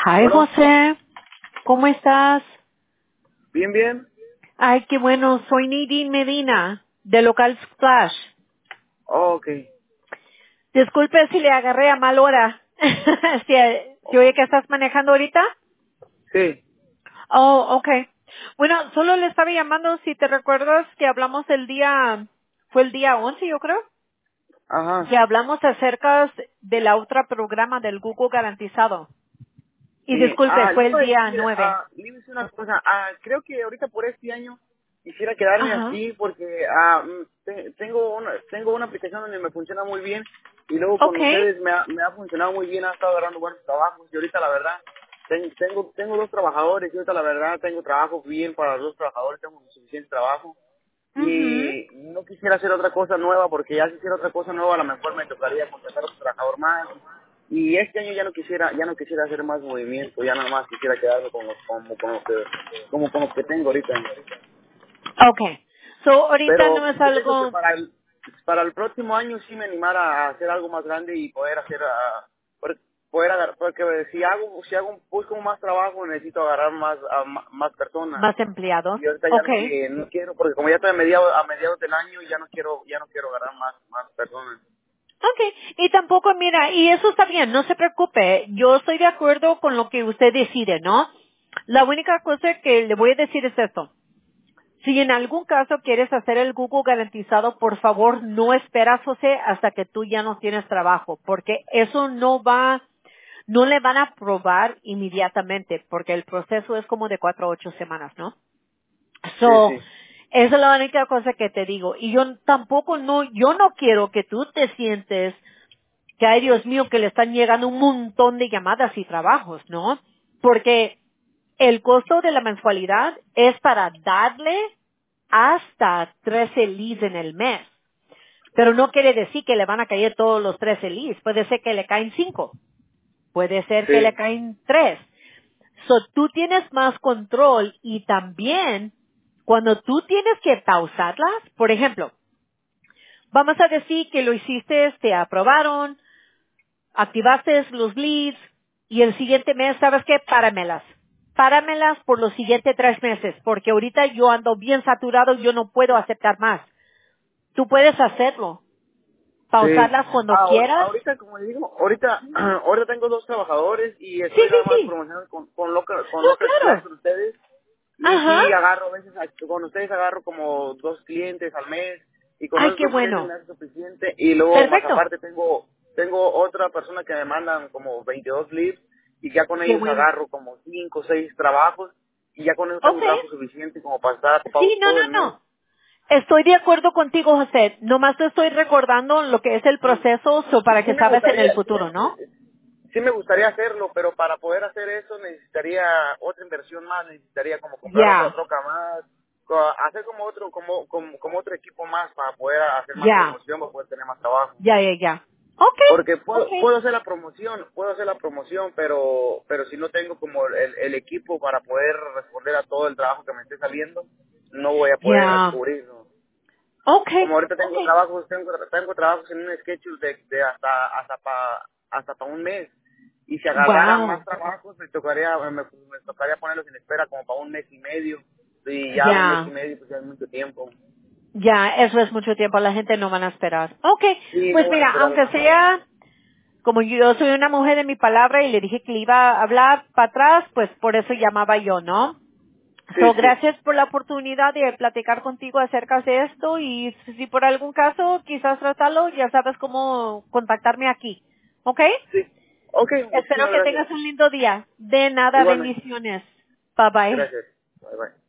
Hi, Bueno, José. ¿Cómo estás? bien, bien. Ay, qué bueno. Soy Nadine Medina, de Local Splash. Oh, ok. Disculpe si le agarré a mal hora. ¿Si oye que estás manejando ahorita? Sí. Oh, okay. Bueno, solo le estaba llamando si te recuerdas que hablamos fue el día 11, yo creo, Ajá. que hablamos acerca de la otra programa del Google garantizado. Y Sí. disculpe, Le fue el iba a día decir, 9. le iba a decir una cosa. Creo que ahorita por este año quisiera quedarme Ajá. así porque tengo una aplicación donde me funciona muy bien y luego con Okay. ustedes me ha funcionado muy bien, ha estado agarrando buenos trabajos y ahorita la verdad tengo dos trabajadores y ahorita la verdad tengo trabajo bien para los dos trabajadores, tengo suficiente trabajo. Mhm. Y no quisiera hacer otra cosa nueva porque ya si hiciera otra cosa nueva a lo mejor me tocaría contratar a otro trabajador más y este año ya no quisiera hacer más movimiento, ya nada más quisiera quedarme con lo que tengo ahorita. Okay. So, ahorita Pero no es yo digo que algo. para el próximo año sí me animara a hacer algo más grande y poder hacer poder agarrar, porque si busco más trabajo necesito agarrar más personas. Más empleados. Y ahorita ya Okay. no quiero, porque como ya estoy a mediados del año, ya no quiero agarrar más personas. Okay. Y tampoco, mira, y eso está bien, no se preocupe. Yo estoy de acuerdo con lo que usted decide, ¿no? La única cosa que le voy a decir es esto. Si en algún caso quieres hacer el Google garantizado, por favor no esperas, José, hasta que tú ya no tienes trabajo, porque eso no le van a aprobar inmediatamente, porque el proceso es como de 4 a 8 semanas, ¿no? Sí, So, sí. esa es la única cosa que te digo. Y yo tampoco yo no quiero que tú te sientes que, ay Dios mío, que le están llegando un montón de llamadas y trabajos, ¿no? Porque el costo de la mensualidad es para darle hasta 13 leads en el mes. Pero no quiere decir que le van a caer todos los 13 leads. Puede ser que le caen 5. Puede ser que le Sí. caen 3. So, tú tienes más control y también cuando tú tienes que pausarlas, por ejemplo, vamos a decir que lo hiciste, te aprobaron, activaste los leads y el siguiente mes, ¿sabes qué? Páramelas. Páramelas por los siguientes 3 meses, porque ahorita yo ando bien saturado, yo no puedo aceptar más. Tú puedes hacerlo. Sí. Pausarlas cuando quieras. Ahorita, como le digo, ahorita tengo dos trabajadores y Sí, estoy sí, nada más sí. promocionando con No, Local Splash claro. con ustedes. Y Ajá. sí, agarro a veces, con ustedes agarro como 2 clientes al mes y con Ay, esos qué 2 clientes me bueno. hace suficiente. Y luego, más Perfecto. aparte, tengo otra persona que me mandan como 22 leads y ya con Qué ellos bueno. agarro como 5 o 6 trabajos y ya con eso tengo un Ok. trabajo suficiente como para estar Sí, ocupado no, todo no, el mes. no. Estoy de acuerdo contigo, José. Nomás te estoy recordando lo que es el Sí, proceso para sí que me sabes en el gustaría, futuro, ¿no? sí me gustaría hacerlo, pero para poder hacer eso necesitaría otra inversión más, necesitaría como comprar otra Ya, troca más, hacer como otro equipo más para poder hacer más ya, promoción, para poder tener más trabajo. ya, ya, ya. Ok, Porque ok. puedo hacer la promoción, pero si no tengo como el equipo para poder responder a todo el trabajo que me esté saliendo, no voy a poder Ya, cubrirlo. ok, Como ahorita ok. tengo trabajos en un schedule de hasta pa un mes. Y si agarrara más Wow, trabajos, me tocaría ponerlos en espera como para un mes y medio. Y ya un mes y ya, medio, pues ya es mucho tiempo. ya, eso es mucho tiempo, la gente no van a esperar. Ok, Sí, no pues voy a mira, esperar aunque más. sea, como yo soy una mujer de mi palabra y le dije que le iba a hablar para atrás, pues por eso llamaba yo, ¿no? Sí, So, sí. gracias por la oportunidad de platicar contigo acerca de esto y si por algún caso quizás tratarlo, ya sabes cómo contactarme aquí. ¿Ok? Sí. Ok, Espero muchísimas que gracias. tengas un lindo día. De nada, Igualmente. bendiciones. Bye bye. Gracias. Bye, bye.